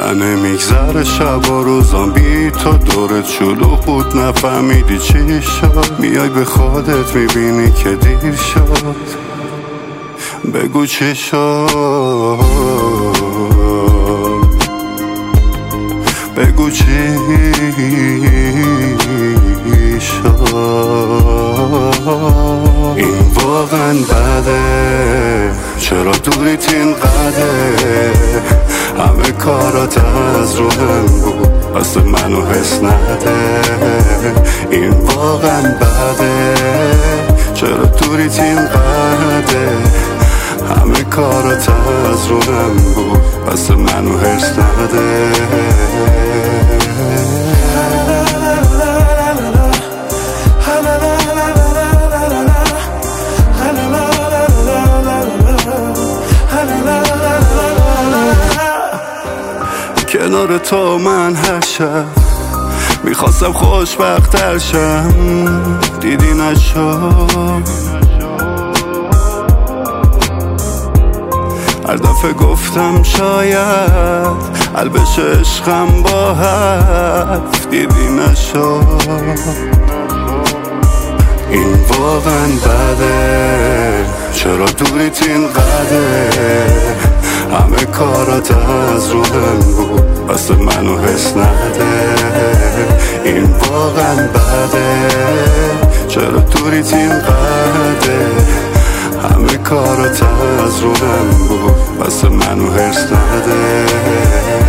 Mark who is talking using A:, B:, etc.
A: نمیگذره شب و روزام بی تو دورت شلوغ بود نفهمیدی چی شد. میای به خودت میبینی که دیر شد. بگو چی شد، بگو چی شد. این واقعا بده، چرا دوریت اینقدر؟ همه کارات از روحم بود بس منو حس نده. این واقعا بده، چرا دوریت اینقدر؟ همه کارات از روحم بود بس منو حس نده. کنار تو من هر شب میخواستم خوشبخت‌تر شم، دیدی نشد. هر دفعه گفتم شاید حل بشه عشقم با حرف، دیدی نشد. این واقعا بده، چرا دوریت اینقدر؟ همه کارات از روحم بود بس منو حس نده. این واقعا بده، چرا دوریت اینقدر؟ همه کارات از روحم بود بس منو حس نده.